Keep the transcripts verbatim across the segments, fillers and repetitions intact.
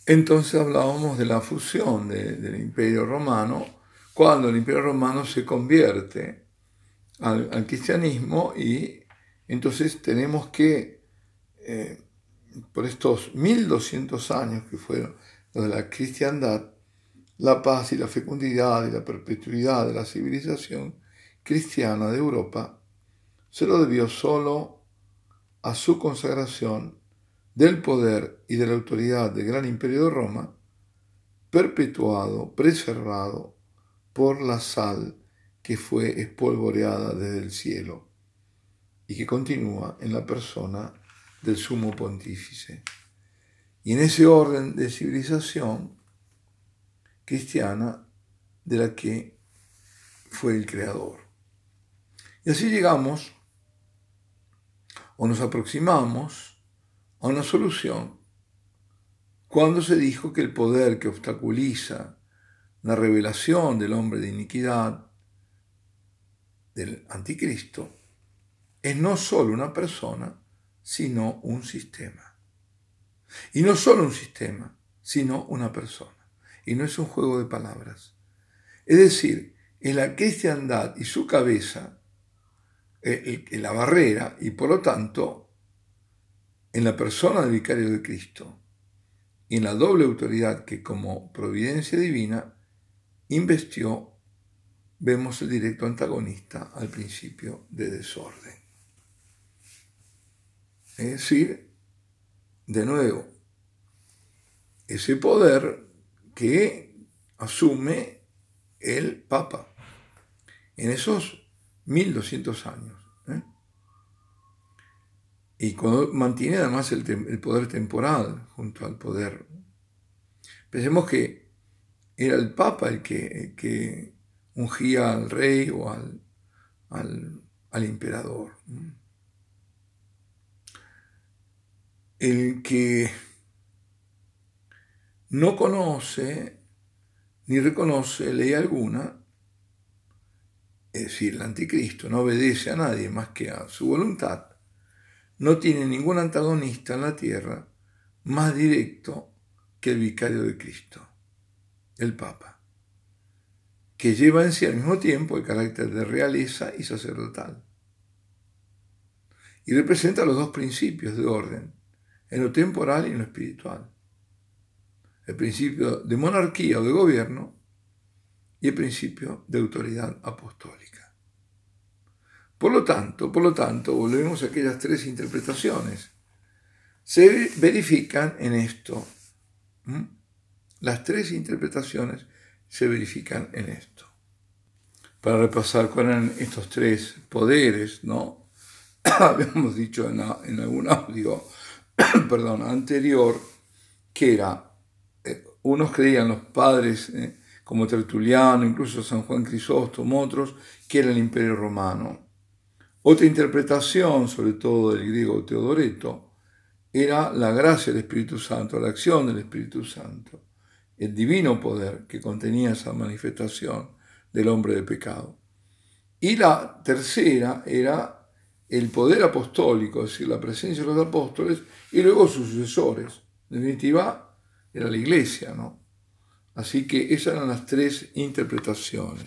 Entonces hablábamos de la fusión de, del Imperio Romano, cuando el Imperio Romano se convierte al, al cristianismo, y entonces tenemos que, eh, por estos mil doscientos años que fueron los de la cristiandad, la paz y la fecundidad y la perpetuidad de la civilización cristiana de Europa se lo debió solo a su consagración del poder y de la autoridad del gran imperio de Roma, perpetuado, preservado por la sal que fue espolvoreada desde el cielo y que continúa en la persona del sumo pontífice. Y en ese orden de civilización cristiana de la que fue el creador. Y así llegamos, o nos aproximamos, a una solución cuando se dijo que el poder que obstaculiza la revelación del hombre de iniquidad, del anticristo, es no solo una persona, sino un sistema. Y no solo un sistema, sino una persona. Y no es un juego de palabras. Es decir, es la cristiandad y su cabeza, eh, la barrera, y por lo tanto, en la persona del vicario de Cristo, y en la doble autoridad que como providencia divina investió, vemos el directo antagonista al principio de desorden. Es decir, de nuevo, ese poder que asume el Papa en esos mil doscientos años. ¿eh? Y cuando mantiene además el, el poder temporal junto al poder. Pensemos que era el Papa el que, el que ungía al rey o al, al, al emperador. El que no conoce ni reconoce ley alguna, es decir, el anticristo no obedece a nadie más que a su voluntad, no tiene ningún antagonista en la tierra más directo que el vicario de Cristo, el Papa, que lleva en sí al mismo tiempo el carácter de realeza y sacerdotal. Y representa los dos principios de orden, en lo temporal y en lo espiritual. El principio de monarquía o de gobierno y el principio de autoridad apostólica. Por lo tanto, por lo tanto, volvemos a aquellas tres interpretaciones. Se verifican en esto. ¿Mm? Las tres interpretaciones se verifican en esto. Para repasar cuáles eran estos tres poderes, ¿no? Habíamos dicho en, la, en algún audio perdón, anterior que era, eh, unos creían los padres, eh, como Tertuliano, incluso San Juan Crisóstomo, otros, que era el Imperio Romano. Otra interpretación, sobre todo del griego Teodoreto, era la gracia del Espíritu Santo, la acción del Espíritu Santo, el divino poder que contenía esa manifestación del hombre de pecado. Y la tercera era el poder apostólico, es decir, la presencia de los apóstoles y luego sus sucesores. En definitiva, era la iglesia, ¿no? Así que esas eran las tres interpretaciones.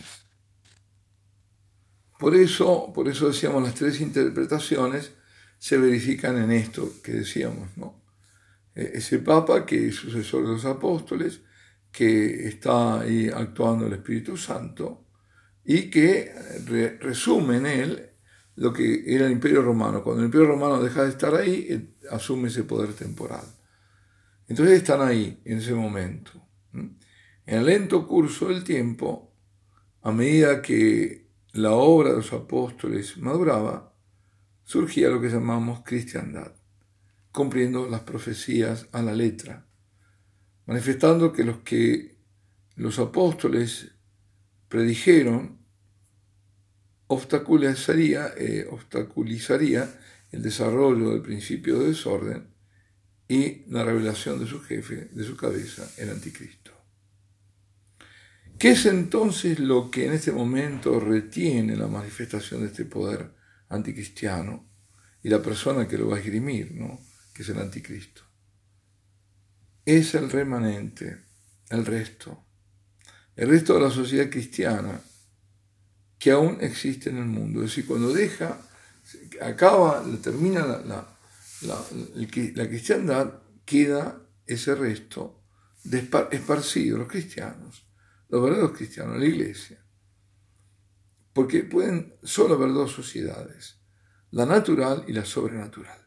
Por eso, por eso decíamos, las tres interpretaciones se verifican en esto que decíamos, ¿no? Ese Papa que es sucesor de los apóstoles, que está ahí actuando el Espíritu Santo y que re, resume en él lo que era el Imperio Romano. Cuando el Imperio Romano deja de estar ahí, asume ese poder temporal. Entonces están ahí en ese momento. En el lento curso del tiempo, a medida que la obra de los apóstoles maduraba, surgía lo que llamamos cristiandad, cumpliendo las profecías a la letra, manifestando que los que los apóstoles predijeron obstaculizaría, eh, obstaculizaría el desarrollo del principio de desorden y la revelación de su jefe, de su cabeza, el anticristo. ¿Qué es entonces lo que en este momento retiene la manifestación de este poder anticristiano y la persona que lo va a esgrimir, ¿no? Que es el anticristo? es el remanente, el resto, el resto de la sociedad cristiana que aún existe en el mundo. Es decir, cuando deja, acaba, termina la, la, la, la cristiandad, queda ese resto de esparcido, los cristianos, los verdaderos cristianos, la iglesia. Porque pueden solo haber dos sociedades, la natural y la sobrenatural.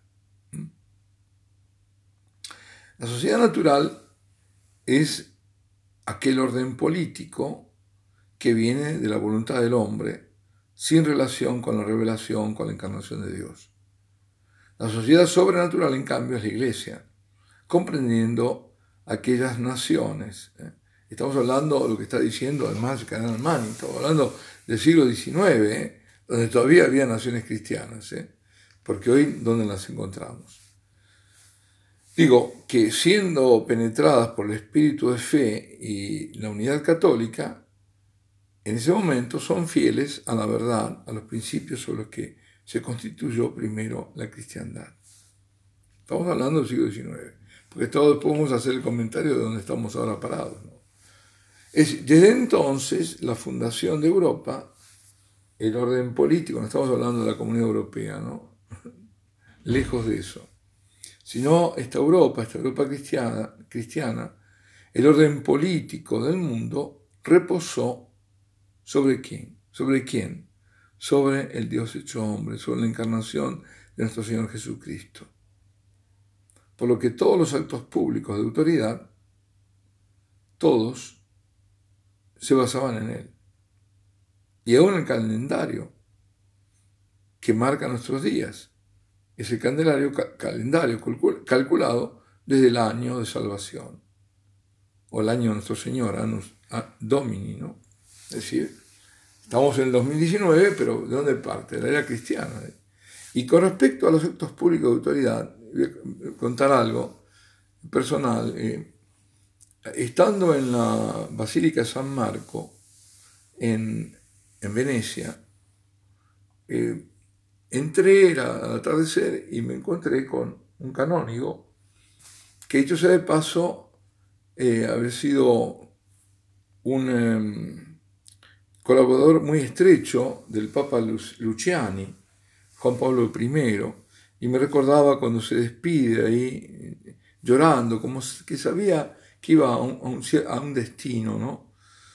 La sociedad natural es aquel orden político que viene de la voluntad del hombre sin relación con la revelación, con la encarnación de Dios. La sociedad sobrenatural, en cambio, es la iglesia, comprendiendo aquellas naciones. ¿eh? Estamos hablando de lo que está diciendo además el canal Manning, estamos hablando del siglo diecinueve, ¿eh? donde todavía había naciones cristianas, ¿eh? porque hoy, ¿dónde las encontramos? Digo que siendo penetradas por el espíritu de fe y la unidad católica, en ese momento son fieles a la verdad, a los principios sobre los que se constituyó primero la cristiandad. Estamos hablando del siglo diecinueve, porque todos podemos hacer el comentario de dónde estamos ahora parados, ¿no? Es, desde entonces, la fundación de Europa, el orden político, no estamos hablando de la Comunidad Europea, ¿no? Lejos de eso. Sino esta Europa, esta Europa cristiana, cristiana, el orden político del mundo reposó ¿sobre quién? ¿Sobre quién? Sobre el Dios hecho hombre, sobre la encarnación de nuestro Señor Jesucristo. Por lo que todos los actos públicos de autoridad, todos se basaban en Él. Y aún el calendario que marca nuestros días es el calendario, calendario calculado desde el año de salvación, o el año de nuestro Señor, Annus Domini, ¿no? Es decir, estamos en el dos mil diecinueve, pero ¿de dónde parte? De la era cristiana. Y con respecto a los actos públicos de autoridad, voy a contar algo personal. Eh, estando en la Basílica San Marco, en, en Venecia, eh, entré al atardecer y me encontré con un canónigo que, dicho sea de paso, eh, había sido un eh, colaborador muy estrecho del Papa Luciani, Juan Pablo primero, y me recordaba cuando se despide ahí, llorando, como que sabía que iba a un, a un, a un destino, ¿no?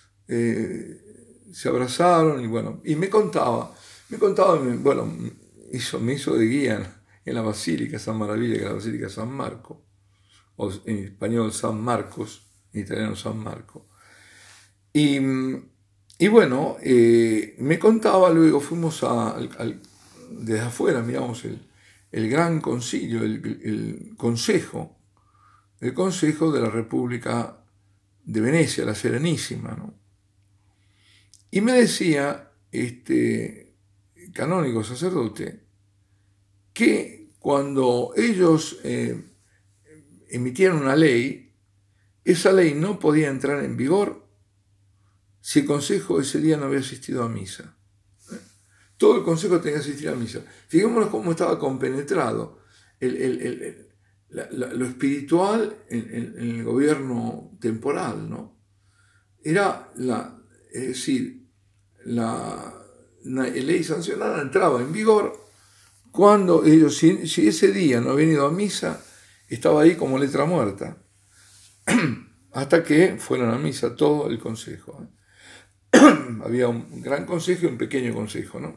Eh, se abrazaron y bueno, y me contaba, me contaba, bueno, hizo, me hizo de guía en la Basílica San Maravilla, que es la Basílica San Marco, o en español San Marcos, en italiano San Marco. Y, y bueno, eh, me contaba, luego fuimos a, al, al, desde afuera, miramos el, el gran concilio, el, el consejo, el consejo de la República de Venecia, la Serenísima, ¿no? Y me decía este canónigo sacerdote que cuando ellos eh, emitieron una ley, esa ley no podía entrar en vigor si el consejo ese día no había asistido a misa. Todo el consejo tenía que asistir a misa. Fijémonos cómo estaba compenetrado el, el, el, el, la, la, lo espiritual en, en, en el gobierno temporal, ¿no? Era la, es decir, la, la ley sancionada entraba en vigor cuando ellos, si, si ese día no habían ido a misa, estaba ahí como letra muerta, hasta que fueron a misa todo el consejo. Había un gran consejo y un pequeño consejo, ¿no?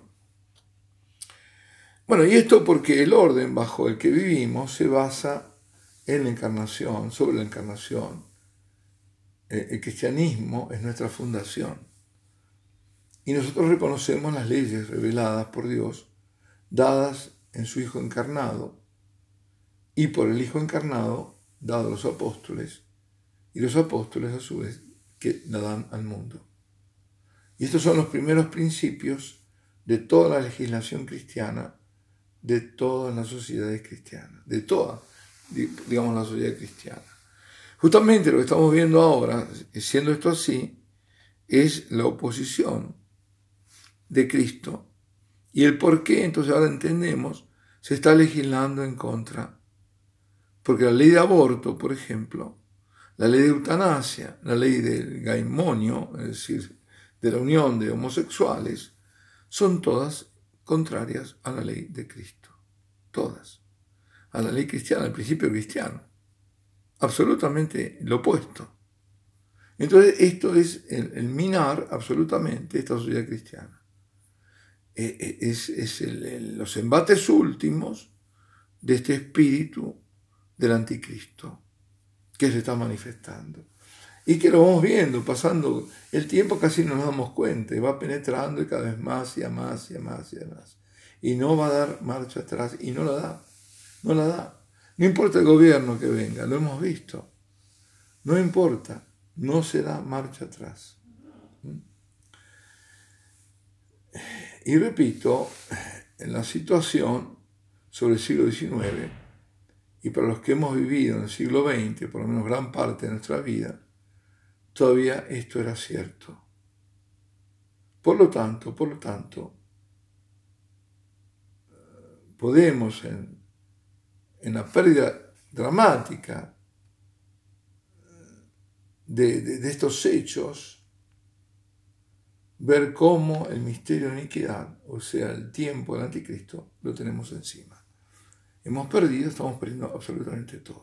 Bueno, y esto porque el orden bajo el que vivimos se basa en la encarnación, sobre la encarnación. El cristianismo es nuestra fundación. Y nosotros reconocemos las leyes reveladas por Dios, dadas en su Hijo encarnado, y por el Hijo encarnado, dado a los apóstoles, y los apóstoles a su vez que la dan al mundo. Y estos son los primeros principios de toda la legislación cristiana, de todas las sociedades cristianas, de toda, digamos, la sociedad cristiana. Justamente lo que estamos viendo ahora, siendo esto así, es la oposición de Cristo y el por qué, entonces ahora entendemos, se está legislando en contra. Porque la ley de aborto, por ejemplo, La ley de eutanasia, la ley del gaimonio, es decir, de la unión de homosexuales, son todas contrarias a la ley de Cristo. Todas. A la ley cristiana, al principio cristiano. Absolutamente lo opuesto. Entonces, esto es el, el minar absolutamente esta sociedad cristiana. Es, es el, el, los embates últimos de este espíritu del anticristo que se está manifestando. Y que lo vamos viendo, pasando el tiempo casi no nos damos cuenta, y va penetrando y cada vez más y a más y a más y a más. Y no va a dar marcha atrás, y no la da, no la da. No importa el gobierno que venga, lo hemos visto. No importa, no se da marcha atrás. Y repito, en la situación sobre el siglo diecinueve, y para los que hemos vivido en el siglo veinte, por lo menos gran parte de nuestra vida, todavía esto era cierto. Por lo tanto, por lo tanto, podemos en, en la pérdida dramática de, de, de estos hechos, ver cómo el misterio de iniquidad, o sea, el tiempo del anticristo, lo tenemos encima. Hemos perdido, estamos perdiendo absolutamente todo.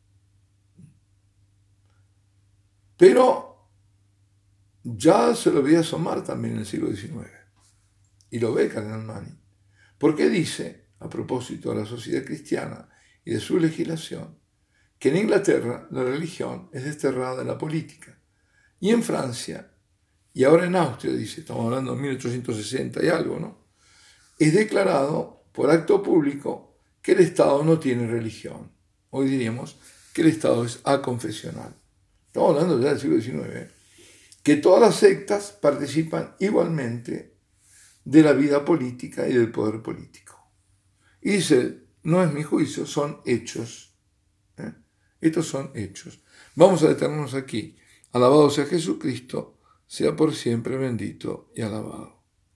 Pero ya se lo veía asomar también en el siglo diecinueve. Y lo ve Cardenal Manning. Porque dice, a propósito de la sociedad cristiana y de su legislación, que en Inglaterra la religión es desterrada de la política. Y en Francia, y ahora en Austria, dice, estamos hablando de mil ochocientos sesenta y algo, ¿no? Es declarado por acto público que el Estado no tiene religión. Hoy diríamos que el Estado es aconfesional. Estamos hablando ya del siglo diecinueve, que todas las sectas participan igualmente de la vida política y del poder político. Y dice, no es mi juicio, son hechos. ¿eh? Estos son hechos. Vamos a detenernos aquí. Alabado sea Jesucristo, sea por siempre bendito y alabado.